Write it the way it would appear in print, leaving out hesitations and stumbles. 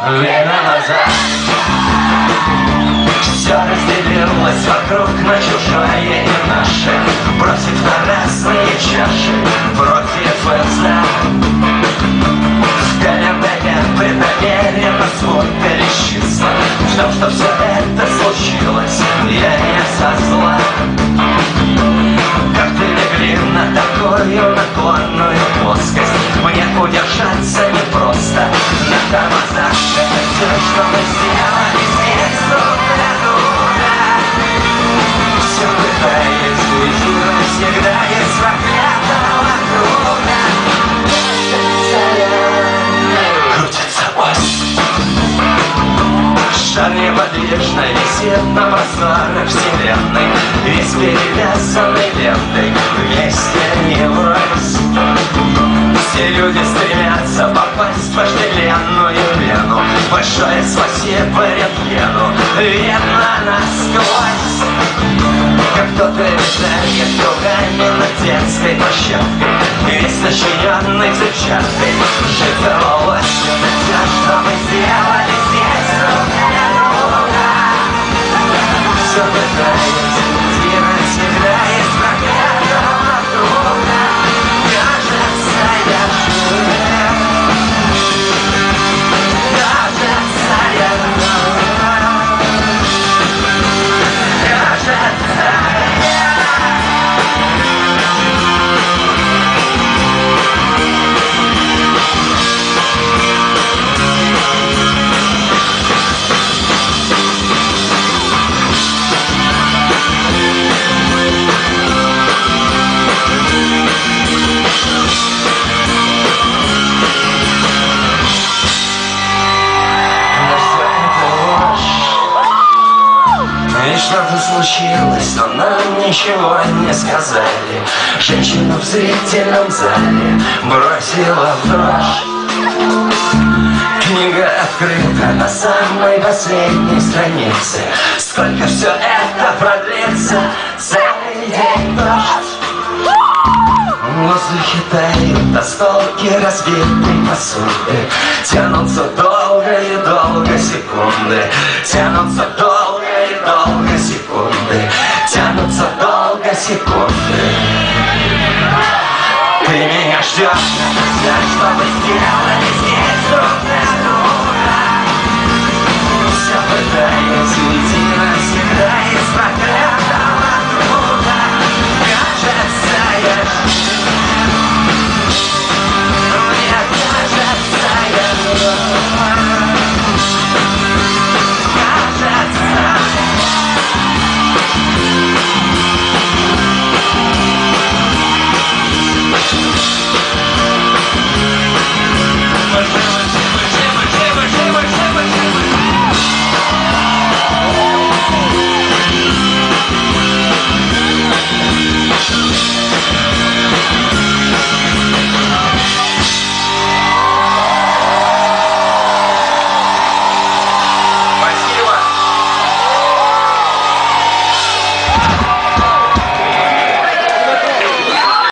время назад. Все разделилось вокруг на чужое и наше, бросив на разные чаши против зла. В календаре преднамеренно свой пересчитал, в том, что все это случилось, я не со зла. Как ты легли на такую наклонную плоскость, мне удержаться непросто на тормозах. Это все, что мы сделали здесь друг для друга. Все пытаясь уйти, но всегда есть проклятого друга. Крутится ось, шар неподвижно висит на просторах вселенной, весь перевязанный лентой, вместе не врозь. Все люди стремятся попасть в вожделенную вену. Большое спасибо рентгену, видно насквозь. Как кто-то летает кругами над детской площадкой, весь начиненный взрывчаткой, жидколосью на все, что мы сделали здесь друг для друга. Все пытается уйти, навсегда есть проклятого друга. Кажется, я жив, кажется, я жив, кажется, и что-то случилось, но нам ничего не сказали. Женщину в зрительном зале бросила в дрожь. Книга открыта на самой последней странице. Сколько все это продлится, целый день дождь. В воздухе тают осколки разбитой посуды. Тянутся долго и долго секунды. Тянутся долго и долго секунды. Тянутся долго секунды. Ты меня ждешь, все, что мы сделали.